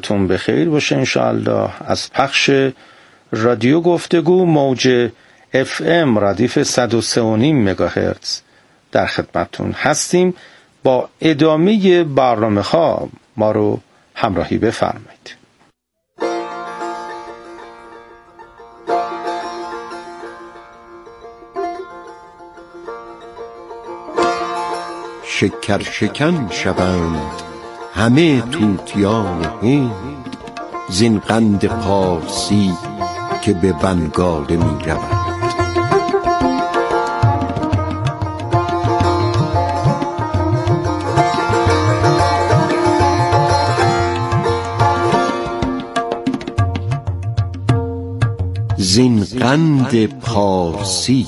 تون بخیر باشه انشاءالله. از پخش رادیو گفتگو موج FM ردیف 103.5 مگاهرتز در خدمتتون هستیم. با ادامه برنامه ها ما رو همراهی بفرمایید. شکر شکن شوند همه طوطیان هند، زین قند پارسی که به بنگاله می روند. زین قند پارسی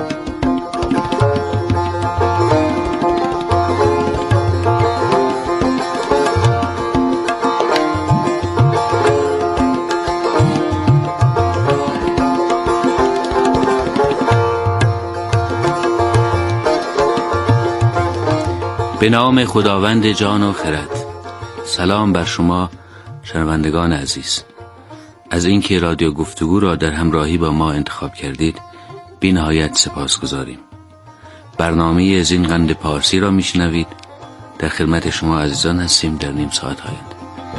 به نام خداوند جان و خرد. سلام بر شما شنوندگان عزیز. از اینکه رادیو گفتگو را در همراهی با ما انتخاب کردید بی نهایت سپاسگزاریم. برنامه زین قند پارسی را میشنوید. در خدمت شما عزیزان هستیم در نیم ساعت آینده.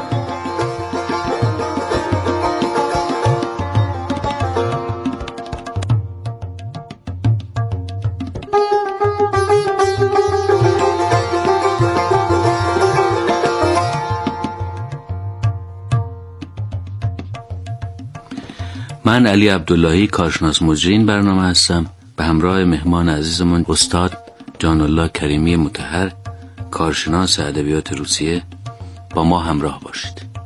من علی عبداللهی کارشناس مجری این برنامه هستم. به همراه مهمان عزیزمون استاد جان الله کریمی مطهر، کارشناس ادبیات روسیه، با ما همراه باشید.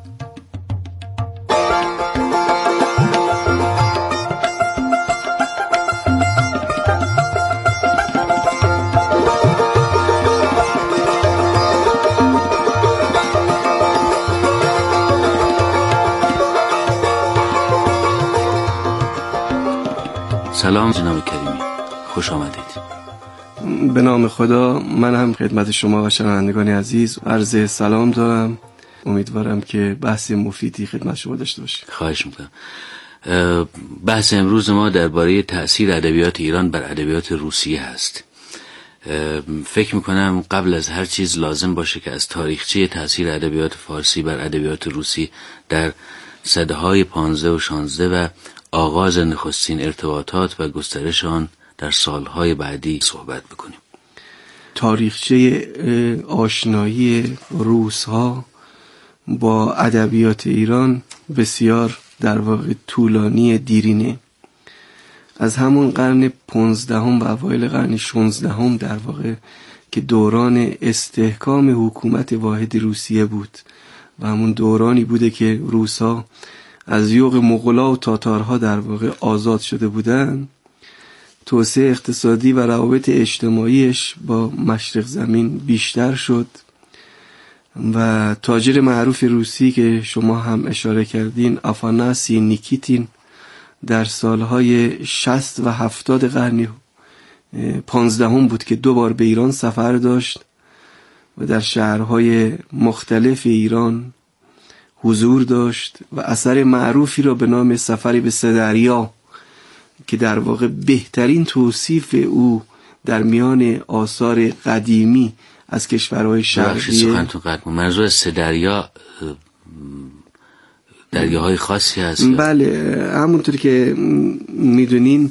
سلام جناب کریمی، خوش آمدید. به نام خدا، من هم خدمت شما و شنوندگان عزیز عرض سلام دارم. امیدوارم که بحث مفیدی خدمت شما داشته باشیم. خواهش میکنم. بحث امروز ما درباره تأثیر ادبیات ایران بر ادبیات روسیه هست. فکر میکنم قبل از هر چیز لازم باشه که از تاریخچه تأثیر ادبیات فارسی بر ادبیات روسی در سده‌های 15 و 16 و آغاز نخستین ارتباطات و گسترش آن در سالهای بعدی صحبت بکنیم. تاریخچه آشنایی روس‌ها با ادبیات ایران بسیار در واقع طولانی دیرینه. از همون قرن 15 و اوایل قرن 16 در واقع که دوران استحکام حکومت واحد روسیه بود و همون دورانی بوده که روس‌ها از یوغ مغول‌ها و تاتارها در واقع آزاد شده بودند. توسعه اقتصادی و روابط اجتماعیش با مشرق زمین بیشتر شد و تاجر معروف روسی که شما هم اشاره کردین، آفاناسی نیکیتین، در سالهای 60 و 70 قرن 15 بود که 2 بار به ایران سفر داشت و در شهرهای مختلف ایران حضور داشت و اثر معروفی را به نام سفری به 3 دریا که در واقع بهترین توصیف او در میان آثار قدیمی از کشورهای شرقی. منظور 3 دریا دریاهای خاصی هست؟ بله، همونطور که میدونین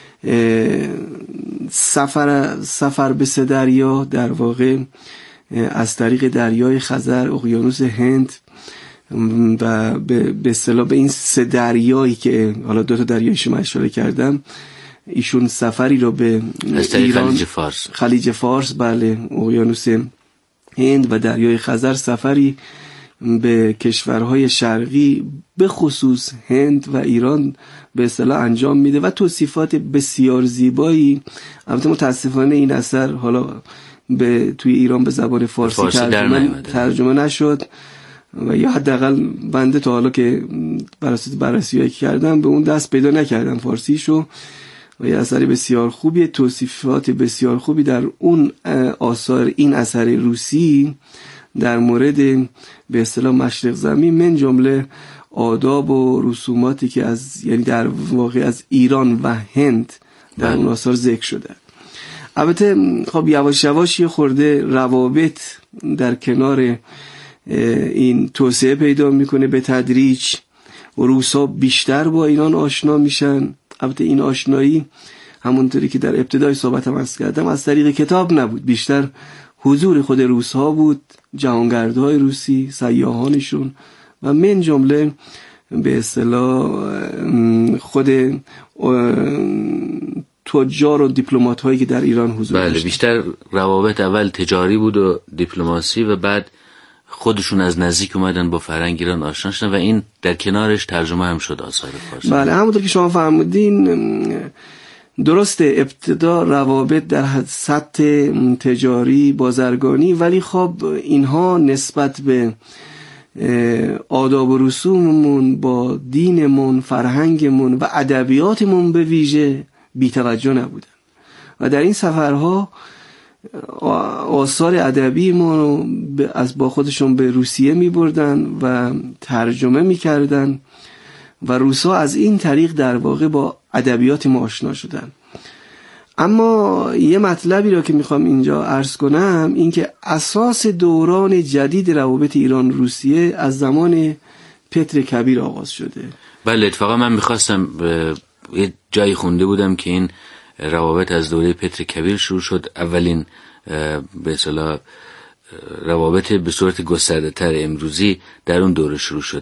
سفر به 3 دریا در واقع از طریق دریای خزر، اقیانوس هند و به اصطلاح به این 3 دریایی که حالا 2 تا دریایش من اشاره کردم، ایشون سفری رو به ایران، خلیج فارس، بله، اقیانوس هند و دریای خزر، سفری به کشورهای شرقی به خصوص هند و ایران به اصطلاح انجام میده و توصیفات بسیار زیبایی. البته متاسفانه این اثر حالا توی ایران به زبان فارسی ترجمه نشد و یا حداقل بنده تا حالا که بررسی‌هایی کردم به اون دست پیدا نکردم فارسیشو و یه اثر بسیار خوبی، توصیفات بسیار خوبی در اون آثار این اثر روسی در مورد به اصطلاح مشرق زمین، من جمله آداب و رسوماتی که یعنی در واقع از ایران و هند در اون آثار ذکر شده. البته خب یواش یواش یه خورده روابط در کنار این توسعه پیدا میکنه به تدریج. روس‌ها بیشتر با ایران آشنا میشن. البته این آشنایی همونطوری که در ابتدای صحبتم عرض کردم از طریق کتاب نبود، بیشتر حضور خود روس‌ها بود، جهانگردهای روسی، سیاحانشون و من جمله به اصطلاح خود تجار و دیپلمات هایی که در ایران حضور داشتن. بله، بیشتر روابط اول تجاری بود و دیپلماسی و بعد خودشون از نزدیک اومدن با فرهنگ ایران آشنا شدن و این در کنارش ترجمه هم شد آثار فارسی. بله، همونطور که شما فرمودین درسته ابتدا روابط در سطح تجاری بازرگانی، ولی خب اینها نسبت به آداب و رسوممون با دینمون، فرهنگمون و ادبیاتمون به ویژه بی‌توجه نبودن و در این سفرها آثار ادبی ما از با خودشون به روسیه می‌بردن و ترجمه می‌کردن و روس‌ها از این طریق در واقع با ادبیات ما آشنا شدن. اما یه مطلبی رو که میخوام اینجا عرض کنم این که اساس دوران جدید روابط ایران روسیه از زمان پتر کبیر آغاز شده. بله، اتفاقا من میخواستم یه جایی خونده بودم که این روابط از دوره پتر کبیر شروع شد. اولین به اصطلاح روابط به صورت گسترده تر امروزی در اون دوره شروع شد.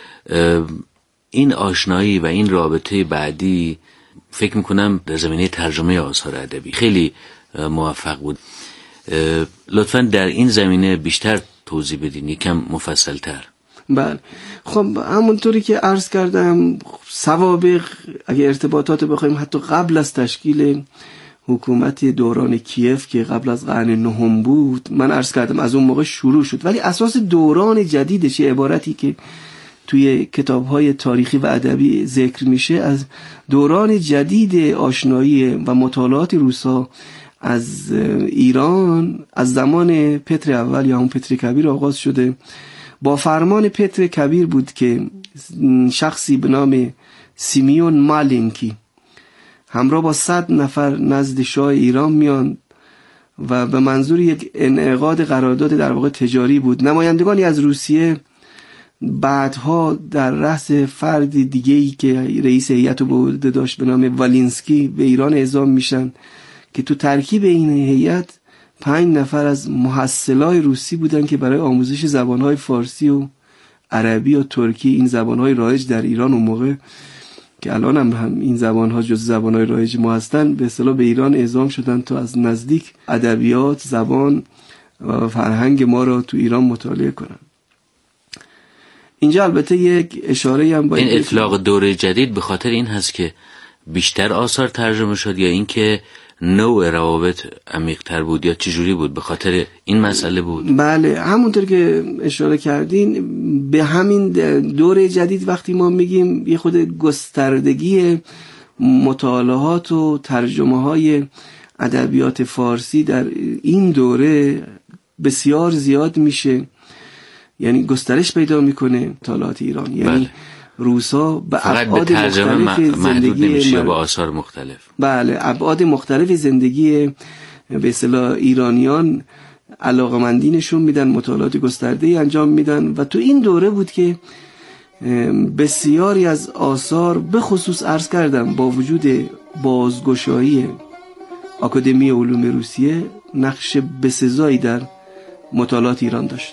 این آشنایی و این رابطه بعدی فکر میکنم در زمینه ترجمه آثار ادبی خیلی موفق بود. لطفاً در این زمینه بیشتر توضیح بدین، یکم مفصل تر. بله، خب همونطوری که عرض کردم سوابق اگه ارتباطات بخوایم حتی قبل از تشکیل حکومت دوران کیف که قبل از قرن نهم بود، من عرض کردم از اون موقع شروع شد، ولی اساس دوران جدیدش یه عبارتی که توی کتاب‌های تاریخی و ادبی ذکر میشه از دوران جدید آشنایی و مطالعات روس‌ها از ایران از زمان پتر اول یا همون پتر کبیر آغاز شده. با فرمان پتر کبیر بود که شخصی به نام سیمیون مالینکی همراه با 100 نفر نزد شاه ایران میان و به منظور یک انعقاد قرارداد در واقع تجاری بود. نمایندگانی از روسیه بعدها در رأس فرد دیگه‌ای که رئیس هیئت رو برده داشت به نام والینسکی به ایران اعزام میشن که تو ترکیب این هیئت 5 نفر از محصلای روسی بودن که برای آموزش زبانهای فارسی و عربی و ترکی، این زبانهای رایج در ایران اون موقع که الان هم این زبانها جز زبانهای رایج ما هستن، به اصطلاح به ایران اعزام شدن تا از نزدیک ادبیات، زبان و فرهنگ ما را تو ایران مطالعه کنن. اینجا البته یک اشاره هم این اطلاق دوره جدید به خاطر این هست که بیشتر آثار ترجمه شد یا اینکه نوع روابط عمیق‌تر بود یا چجوری بود؟ به خاطر این مسئله بود؟ بله، همونطور که اشاره کردین به همین دوره جدید وقتی ما میگیم یه خود گستردگی مطالعات و ترجمه های ادبیات فارسی در این دوره بسیار زیاد میشه، یعنی گسترش پیدا میکنه مطالعات ایران. یعنی بله. روسا به ابعاد مختلف زندگی با آثار مختلف. بله، ابعاد مختلف زندگی به اصطلاح ایرانیان علاقمندینشون میدن، مطالعات گسترده‌ای انجام میدن و تو این دوره بود که بسیاری از آثار به خصوص عرض کردم با وجود بازگشایی آکادمی علوم روسیه نقش بسزایی در مطالعات ایران داشت.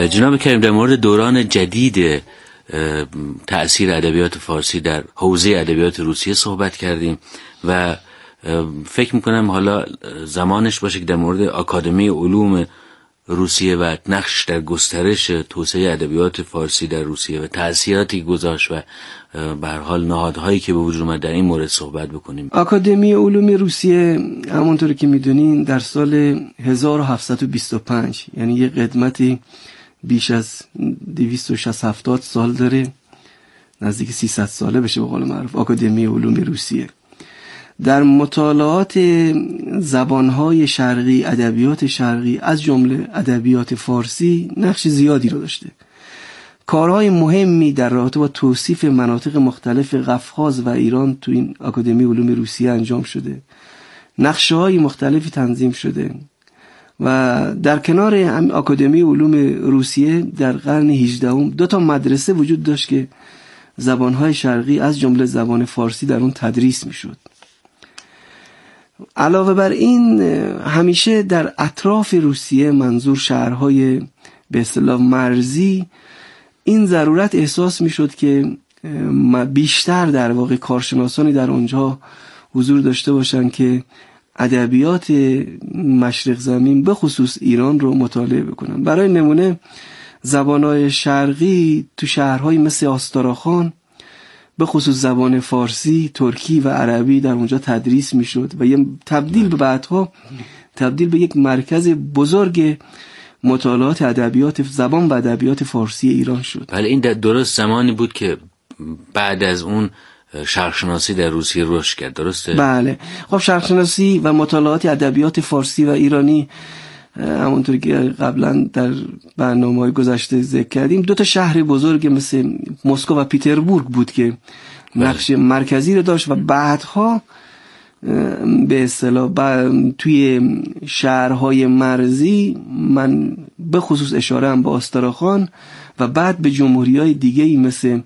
جناب کریم، در مورد دوران جدید تأثیر ادبیات فارسی در حوزه ادبیات روسیه صحبت کردیم و فکر میکنم حالا زمانش باشه که در مورد آکادمی علوم روسیه و نقش در گسترش توسعه ادبیات فارسی در روسیه و تأثیراتی گذاشت و به هر حال نهادهایی که به وجود اومد در این مورد صحبت بکنیم. آکادمی علوم روسیه همونطور که میدونین در سال 1725 یعنی یه قدمتی بیش از 260 سال داره، نزدیک 300 ساله بشه به قول معروف، آکادمی علوم روسیه در مطالعات زبانهای شرقی، ادبیات شرقی از جمله ادبیات فارسی نقش زیادی رو داشته. کارهای مهمی در رابطه با توصیف مناطق مختلف قفقاز و ایران تو این آکادمی علوم روسیه انجام شده. نقشه‌های مختلفی تنظیم شده و در کنار آکادمی علوم روسیه در قرن 18 2 تا مدرسه وجود داشت که زبانهای شرقی از جمله زبان فارسی در اون تدریس میشد. علاوه بر این همیشه در اطراف روسیه، منظور شهرهای به اصطلاح مرزی، این ضرورت احساس میشد که بیشتر در واقع کارشناسانی در اونجا حضور داشته باشن که ادبیات مشرق زمین به خصوص ایران رو مطالعه بکنن. برای نمونه زبانهای شرقی تو شهرهای مثل آستاراخان به خصوص زبان فارسی، ترکی و عربی در اونجا تدریس میشد و یه تبدیل به بعدها تبدیل به یک مرکز بزرگ مطالعات ادبیات زبان و ادبیات فارسی ایران شد. بله، این درست زمانی بود که بعد از اون شرق‌شناسی در روسیه رشد کرد، درسته؟ بله. خب شرق‌شناسی و مطالعات ادبیات فارسی و ایرانی همونطور که قبلا در برنامه‌های گذشته ذکر کردیم 2 تا شهر بزرگ مثل مسکو و پیتربورگ بود که نقش مرکزی رو داشت و بعدها به اصطلاح توی شهرهای مرزی من به خصوص اشاره هم به آستاراخان و بعد به جمهوری‌های دیگه‌ای مثل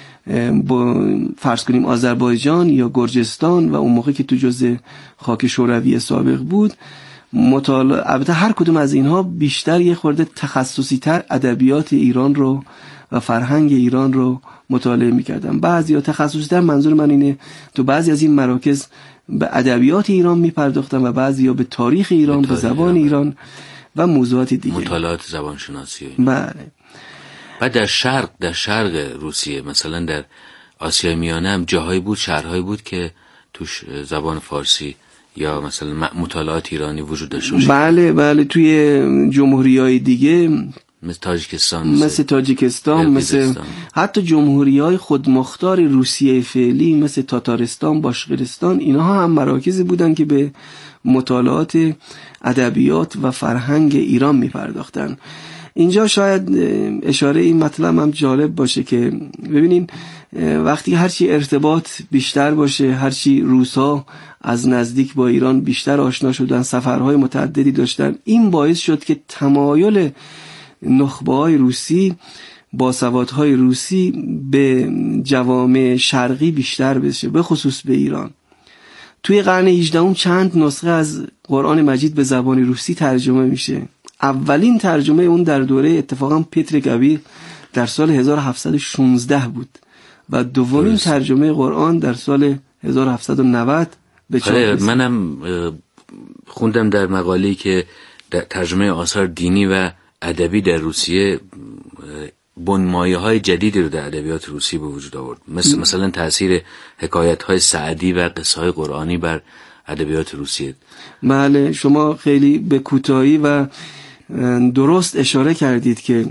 فرض کنیم آذربایجان یا گرجستان و اون موقع که تو جزء خاک شوروی سابق بود مطالعه. البته هر کدوم از اینها بیشتر یه خورده تخصصی تر ادبیات ایران رو و فرهنگ ایران رو مطالعه می‌کردن. بعضیا تخصصی تر، منظور من اینه تو بعضی از این مراکز به ادبیات ایران می‌پرداختن و بعضیا به تاریخ ایران، به زبان ایران و موضوعات دیگه، مطالعات زبان شناسی. بله. بعد در شرق روسیه مثلا در آسیای میانه هم جاهایی بود، شهرهایی بود که توش زبان فارسی یا مثلا مطالعات ایرانی وجود داشت. بله توی جمهوری‌های دیگه مثل تاجیکستان مثل حتی جمهوری‌های خودمختار روسیه فعلی مثل تاتارستان، باشقرستان، اینها هم مراکزی بودن که به مطالعات ادبیات و فرهنگ ایران می‌پرداختن. اینجا شاید اشاره این مطلب هم جالب باشه که ببینین وقتی هرچی ارتباط بیشتر باشه، هرچی روس‌ها از نزدیک با ایران بیشتر آشنا شدن، سفرهای متعددی داشتن، این باعث شد که تمایل نخبه‌های روسی، باسوادهای روسی به جوامع شرقی بیشتر بشه، به خصوص به ایران. توی قرن 18 چند نسخه از قرآن مجید به زبان روسی ترجمه میشه. اولین ترجمه اون در دوره اتفاقا پتر گاوی در سال 1716 بود و دومین ترجمه قرآن در سال 1790 به چاپ رسید. منم خوندم در مقاله‌ای که در ترجمه آثار دینی و ادبی در روسیه بنمایه‌های جدیدی رو در ادبیات روسی به وجود آورد، مثلا تاثیر حکایت‌های سعدی و قصه‌های قرآنی بر ادبیات روسیه. بله، شما خیلی به کوتاهی و درست اشاره کردید که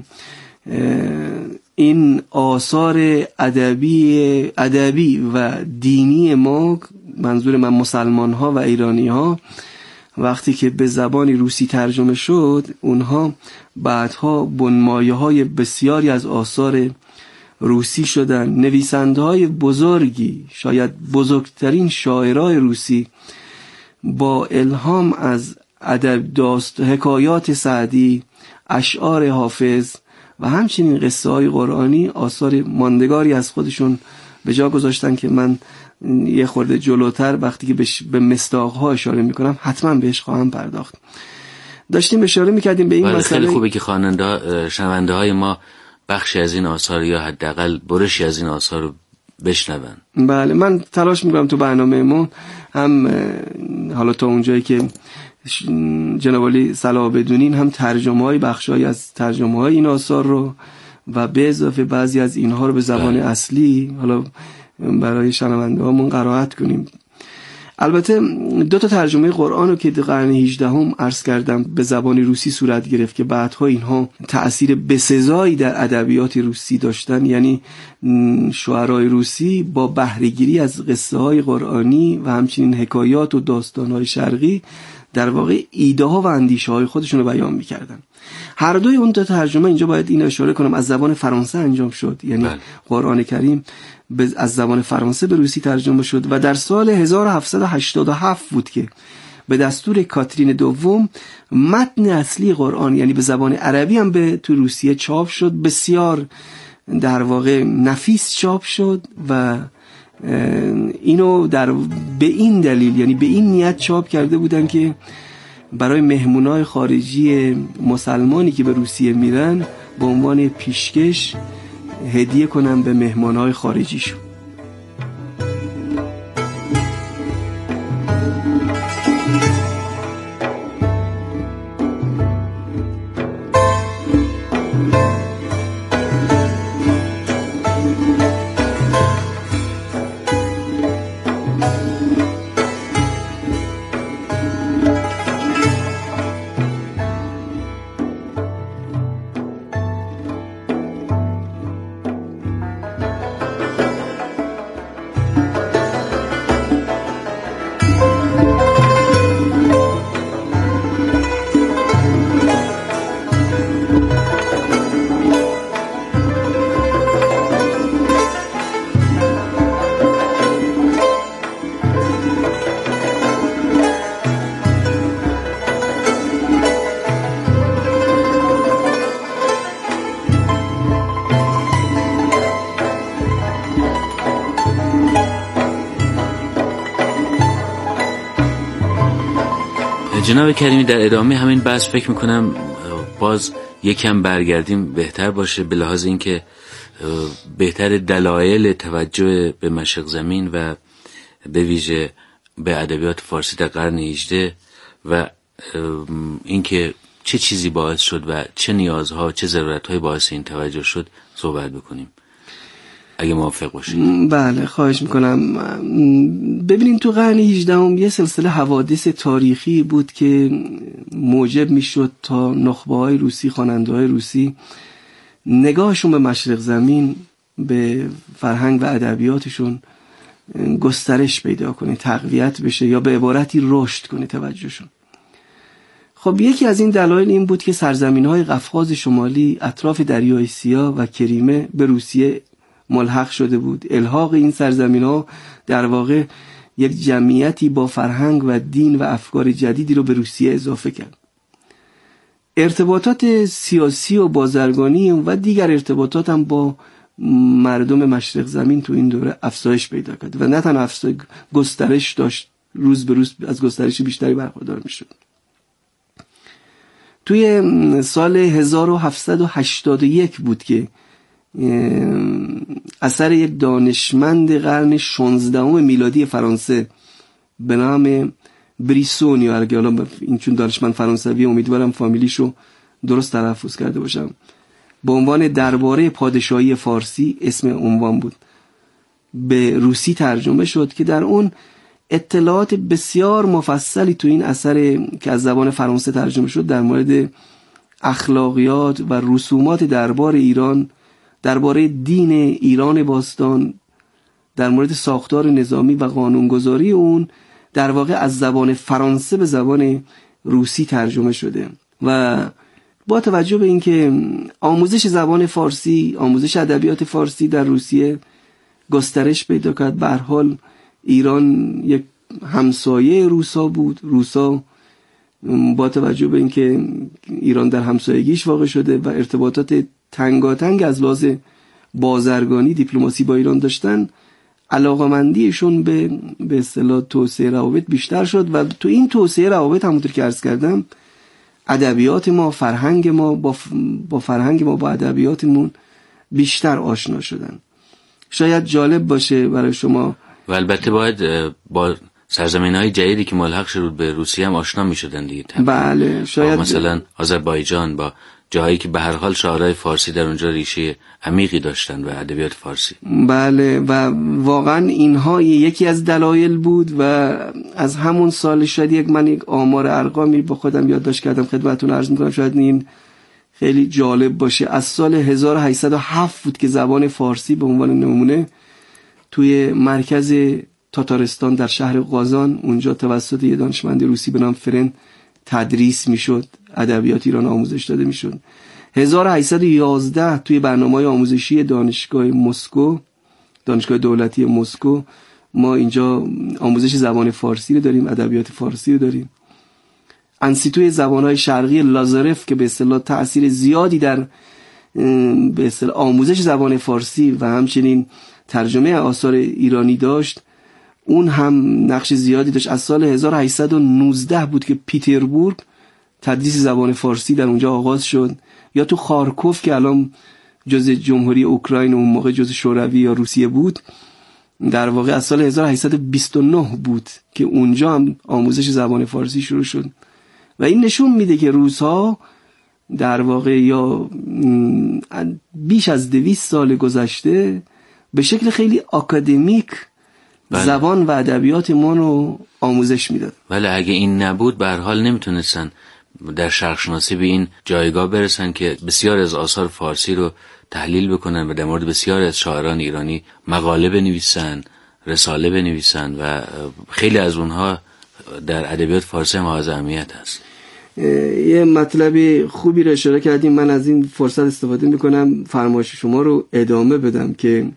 این آثار ادبی و دینی ما، منظور من مسلمان ها و ایرانی ها، وقتی که به زبان روسی ترجمه شد اونها بعدها بنمایه های بسیاری از آثار روسی شدن. نویسنده های بزرگی، شاید بزرگترین شاعرای روسی، با الهام از حکایات سعدی، اشعار حافظ و همچنین قصه های قرآنی آثار ماندگاری از خودشون به جا گذاشتن که من یه خورده جلوتر وقتی که به مصداق‌ها اشاره میکنم حتما بهش خواهم پرداخت. داشتیم اشاره میکردیم به این مسئله. خیلی خوبه که شنونده های ما بخشی از این آثار یا حداقل برشی از این آثار رو بشنون. بله، من تلاش میکنم تو برنامه ما هم حالا تا اونجایی که جناب عالی صلاح بدونین هم ترجمه‌های بخشایی از ترجمه‌های این آثار رو و به اضافه بعضی از اینها رو به زبان اصلی حالا برای شنونده‌هامون قرائت کنیم. البته 2 ترجمه قرآن رو که در قرن 18 عرض کردم به زبان روسی صورت گرفت که بعدها اینها تأثیر بسزایی در ادبیات روسی داشتن، یعنی شعرای روسی با بهره‌گیری از قصه های قرآنی و همچنین حکایات و داستان های شرقی در واقع ایده ها و اندیشه های خودشون رو بیان میکردن. هر دوی اون 2 ترجمه اینجا باید این اشاره کنم از زبان فرانسه انجام شد، یعنی قرآن کریم از زبان فرانسه به روسی ترجمه شد و در سال 1787 بود که به دستور کاترین دوم متن اصلی قرآن یعنی به زبان عربی هم به تو روسیه چاپ شد. بسیار در واقع نفیس چاپ شد و اینو به این دلیل یعنی به این نیت چاپ کرده بودن که برای مهمونای خارجی مسلمانی که به روسیه میرن به عنوان پیشکش هدیه کنن به مهمانهای خارجیشون. جناب کریمی در ادامه همین بحث فکر میکنم باز یکم برگردیم بهتر باشه، به لحاظ اینکه بهتر دلایل توجه به مشرق زمین و به ویژه به ادبیات فارسی در قرن 18 و اینکه چه چیزی باعث شد و چه نیازها چه ضرورت‌های باعث این توجه شد صحبت بکنیم اگه موافق باشید. بله خواهش میکنم. ببینید تو قرن 18 یه سلسله حوادث تاریخی بود که موجب میشد تا نخبه‌های روسی، خواننده‌های روسی نگاهشون به مشرق زمین، به فرهنگ و ادبیاتشون گسترش پیدا کنه، تقویت بشه یا به عبارتی رشد کنه توجهشون. خب یکی از این دلایل این بود که سرزمین‌های قفقاز شمالی اطراف دریای سیاه و کریمه به روسیه ملحق شده بود. الحاق این سرزمین‌ها در واقع یک جمعیتی با فرهنگ و دین و افکار جدیدی رو به روسیه اضافه کرد. ارتباطات سیاسی و بازرگانی و دیگر ارتباطات هم با مردم مشرق زمین تو این دوره افزایش پیدا کرد و نه تنها گسترش داشت، روز به روز از گسترش بیشتری برخوردار میشد. توی سال 1781 بود که اثر یک دانشمند قرن 16 میلادی فرانسه به نام بریسونی، اگه حالا این چون دانشمند فرانسوی امیدوارم فامیلیشو درست تلفظ کرده باشم، با عنوان درباره پادشاهی فارسی اسم عنوان بود، به روسی ترجمه شد که در اون اطلاعات بسیار مفصلی تو این اثر که از زبان فرانسه ترجمه شد در مورد اخلاقیات و رسومات دربار ایران، درباره دین ایران باستان، در مورد ساختار نظامی و قانونگذاری اون در واقع از زبان فرانسه به زبان روسی ترجمه شده و با توجه به اینکه آموزش زبان فارسی، آموزش ادبیات فارسی در روسیه گسترش پیدا کرد، به هر حال ایران یک همسایه روسا بود. روسا با توجه به اینکه ایران در همسایگیش واقع شده و ارتباطات تنگاتنگ از لحاظ بازرگانی دیپلماسی با ایران داشتن، علاقمندیشون به اصطلاح توسعه روابط بیشتر شد و تو این توسعه روابط همونطور که عرض کردم ادبیات ما، فرهنگ ما با فرهنگ ما، با ادبیاتمون بیشتر آشنا شدن. شاید جالب باشه برای شما، و البته باید با سرزمین‌های جدیدی که ملحق شد به روسیه هم آشنا می‌شدن دیگه. بله، شاید مثلا آذربایجان، با جایی که به هر حال شاعرای فارسی در اونجا ریشه عمیقی داشتن و ادبیات فارسی. بله، و واقعا اینها یکی از دلایل بود و از همون سال شاید من یک آمار ارقامی با خودم یادداشت کردم خدمتتون عرض می‌کنم، شاید این خیلی جالب باشه. از سال 1807 بود که زبان فارسی به عنوان نمونه توی مرکز تاتارستان در شهر قازان، اونجا توسط یه دانشمند روسی به نام فرن تدریس میشد، ادبیات ایران آموزش داده میشد. 1811 توی برنامه‌های آموزشی دانشگاه مسکو، دانشگاه دولتی مسکو، ما اینجا آموزش زبان فارسی رو داریم، ادبیات فارسی رو داریم. انسیتوی زبان‌های شرقی لازارف که به اصطلاح تأثیر زیادی در به اصطلاح آموزش زبان فارسی و همچنین ترجمه آثار ایرانی داشت، اون هم نقش زیادی داشت. از سال 1819 بود که پیتربورگ تدریس زبان فارسی در اونجا آغاز شد. یا تو خارکوف که الان جز جمهوری اوکراین و اون موقع جز شوروی یا روسیه بود، در واقع از سال 1829 بود که اونجا هم آموزش زبان فارسی شروع شد. و این نشون میده که روس‌ها در واقع یا بیش از 200 سال گذشته به شکل خیلی آکادمیک زبان و ادبیات ما رو آموزش میداد. ولی اگه این نبود به هر حال نمیتونستن در شرق شناسی به این جایگاه برسن که بسیار از آثار فارسی رو تحلیل بکنن و در مورد بسیار از شاعران ایرانی مقاله بنویسن، رساله بنویسن و خیلی از اونها در ادبیات فارسی هم حائز اهمیت هست. یه مطلب خوبی رو اشاره کردیم، من از این فرصت استفاده میکنم فرمایش شما رو ادامه بدم که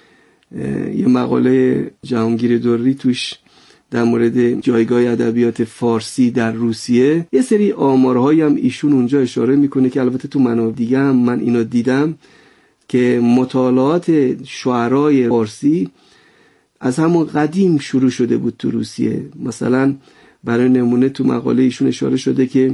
یه مقاله جهانگیر دری توش در مورد جایگاه ادبیات فارسی در روسیه، یه سری آمارهایی هم ایشون اونجا اشاره میکنه که البته تو منابع دیگه هم من اینو دیدم که مطالعات شعرای فارسی از همون قدیم شروع شده بود تو روسیه. مثلا برای نمونه تو مقاله ایشون اشاره شده که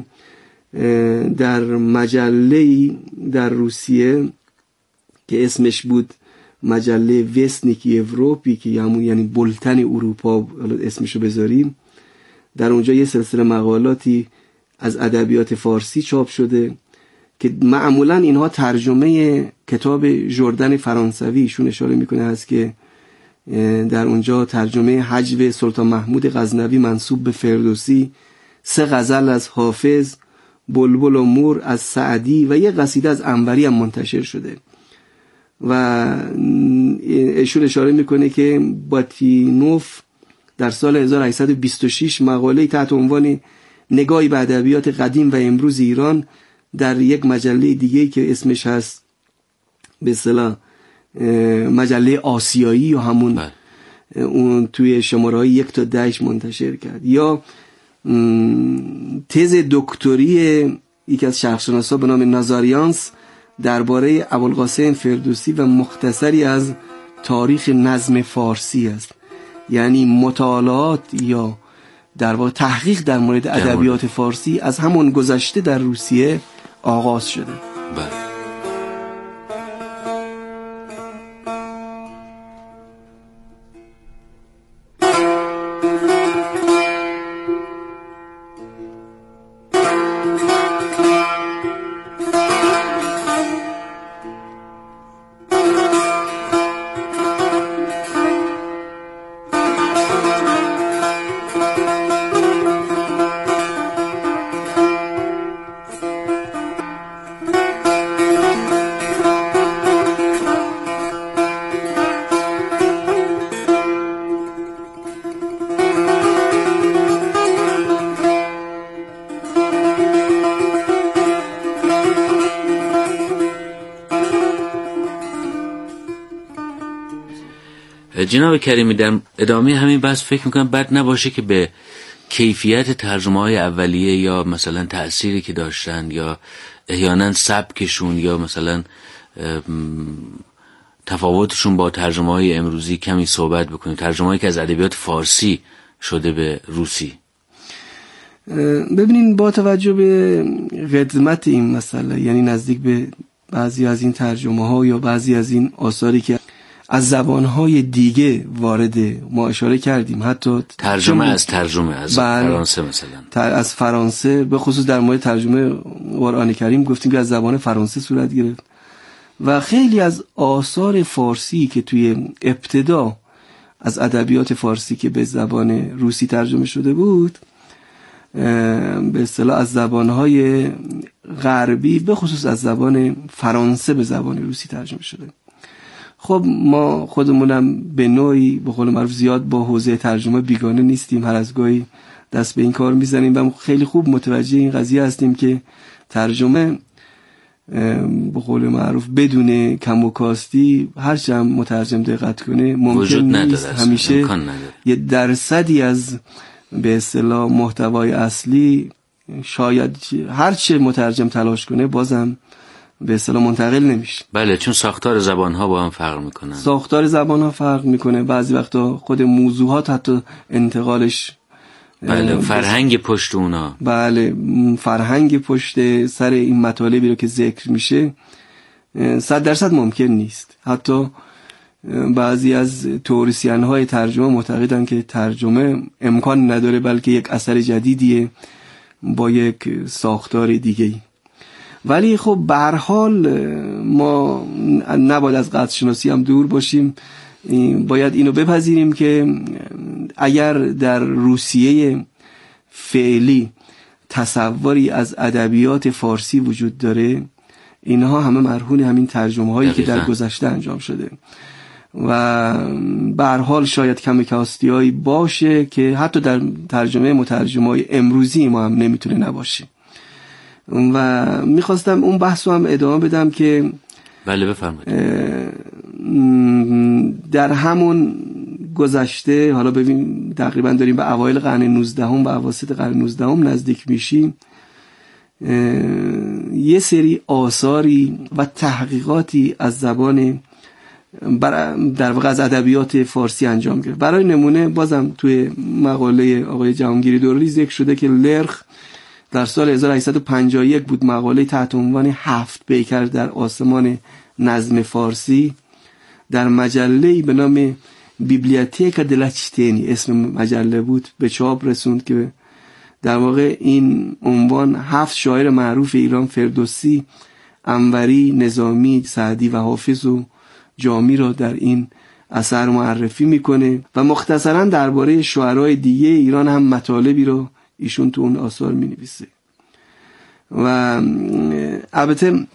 در مجله‌ای در روسیه که اسمش بود مجله وستنیکی اروپی که همون یعنی بولتن اروپا اسمشو بذاریم، در اونجا یه سلسله مقالاتی از ادبیات فارسی چاپ شده که معمولا اینها ترجمه کتاب ژردن فرانسوی ایشون اشاره میکنه هست که در اونجا ترجمه هجو سلطان محمود غزنوی منسوب به فردوسی، 3 غزل از حافظ، بلبل و مور از سعدی و یه قصیده از انوری هم منتشر شده. و ایشون اشاره میکنه که باتینوف در سال 1826 مقاله‌ای تحت عنوان نگاهی به ادبیات قدیم و امروز ایران در یک مجله دیگه‌ای که اسمش هست به اصطلاح مجله آسیایی یا همون اون توی شماره‌های 1 تا 10 منتشر کرد. یا تز دکتری یکی از شرق‌شناسا به نام نازاریانس درباره ابوالقاسم فردوسی و مختصری از تاریخ نظم فارسی است. یعنی مطالعات یا در واقع تحقیق در مورد ادبیات فارسی از همون گذشته در روسیه آغاز شده. بله. جناب کریمی، در ادامه همین بحث فکر میکنم بد نباشه که به کیفیت ترجمه های اولیه یا مثلا تأثیری که داشتن یا احیانا سبکشون یا مثلا تفاوتشون با ترجمه های امروزی کمی صحبت بکنیم. ترجمه هایی که از ادبیات فارسی شده به روسی. ببینین با توجه به قدمت این مسئله، یعنی نزدیک به بعضی از این ترجمه ها یا بعضی از این آثاری که از زبانهای دیگه وارد، ما اشاره کردیم حتی ترجمه از فرانسه مثلا، از فرانسه به خصوص در مورد ترجمه قرآن کریم گفتیم که از زبان فرانسه صورت گرفت و خیلی از آثار فارسی که توی ابتدا از ادبیات فارسی که به زبان روسی ترجمه شده بود به اصطلاح از زبانهای غربی به خصوص از زبان فرانسه به زبان روسی ترجمه شده. خب ما خودمونم به نوعی به قول معروف زیاد با حوزه ترجمه بیگانه نیستیم، هر از گاهی دست به این کار میزنیم و خیلی خوب متوجه این قضیه هستیم که ترجمه به قول معروف بدون کم و کاستی هرچند مترجم دقت کنه ممکن نیست همیشه یه درصدی از به اصطلاح محتوای اصلی شاید هرچه مترجم تلاش کنه بازم به اصطلاح منتقل نمیشه. بله، چون ساختار زبان‌ها با هم فرق میکنن. ساختار زبان‌ها فرق میکنه، بعضی وقتا خود موضوعات حتی انتقالش بله فرهنگ پشت اونا، بله فرهنگ پشت سر این مطالبی رو که ذکر میشه 100% ممکن نیست. حتی بعضی از تئوریسین‌های ترجمه معتقدن که ترجمه امکان نداره بلکه یک اثر جدیدیه با یک ساختار دیگه‌ای. ولی خب به هر حال ما نباید از قطع شناسی هم دور باشیم، باید اینو بپذیریم که اگر در روسیه فعلی تصوری از ادبیات فارسی وجود داره، اینها همه مرهون همین ترجمه هایی که در گذشته انجام شده و به هر حال شاید کم کاستیایی باشه که حتی در ترجمه مترجمای امروزی ما هم نمیتونه نباشه. و میخواستم اون بحث رو هم ادامه بدم که بله بفرمایید. در همون گذشته، حالا ببین تقریبا داریم به اوایل قرن 19 و اواسط قرن 19 نزدیک میشیم، یه سری آثاری و تحقیقاتی از زبان در واقع از ادبیات فارسی انجام گرفت. برای نمونه بازم توی مقاله آقای جهانگیری دورالی ذکر شده که لرخ در سال 1851 بود مقاله تحت عنوان 7 پیکر در آسمان نظم فارسی در مجله‌ای به نام بیبلیاتیکا دلا چیتنی اسم مجله بود به چاپ رسوند که در واقع این عنوان 7 شاعر معروف ایران، فردوسی، انوری، نظامی، سعدی و حافظ و جامی را در این اثر معرفی میکنه و مختصرا درباره شاعرای دیگه ایران هم مطالبی رو ایشون تو اون آثار می نویسه. و البته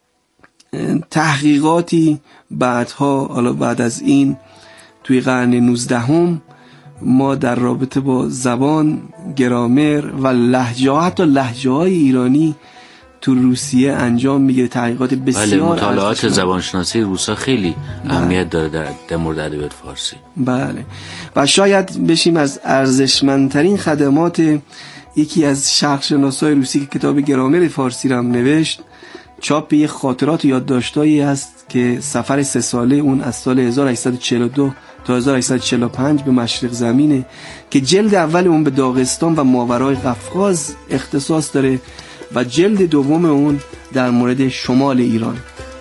تحقیقاتی بعدها، حالا بعد از این توی قرن 19 ما در رابطه با زبان، گرامر و لهجه، حتی لهجه های ایرانی تو روسیه انجام میگیره. تحقیقات بسیار مطالعات زبانشناسی روسا خیلی اهمیت داره در مورد ادبیات فارسی. بله و شاید بشیم از ارزشمندترین خدمات یکی از شرقشناسای روسی که کتاب گرامر فارسی رو هم نوشت، چاپ یک خاطرات و یادداشتایی هست که سفر 3 ساله اون از سال 1842 تا 1845 به مشرق زمینه که جلد اول اون به داغستان و ماورای قفقاز اختصاص داره و جلد دوم اون در مورد شمال ایران.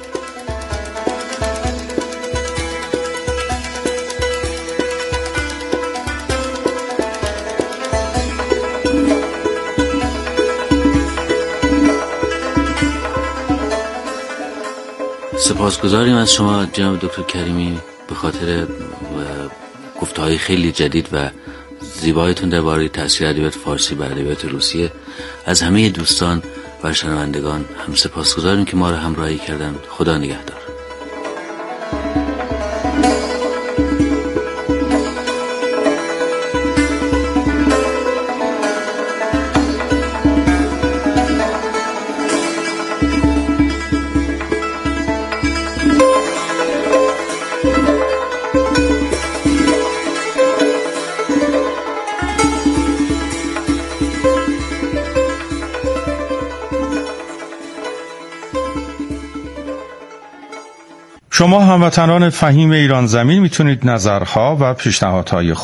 سپاسگزاریم از شما جناب دکتر کریمی به خاطر گفته‌های خیلی جدید و زیبایتون درباره تأثیر ادبیات فارسی بر ادبیات روسیه. از همه دوستان و شنوندگان هم سپاسگزاریم که ما را همراهی کردند. خدا نگهدار. شما هموطنان فهیم ایران زمین میتونید نظرها و پیشنهادهای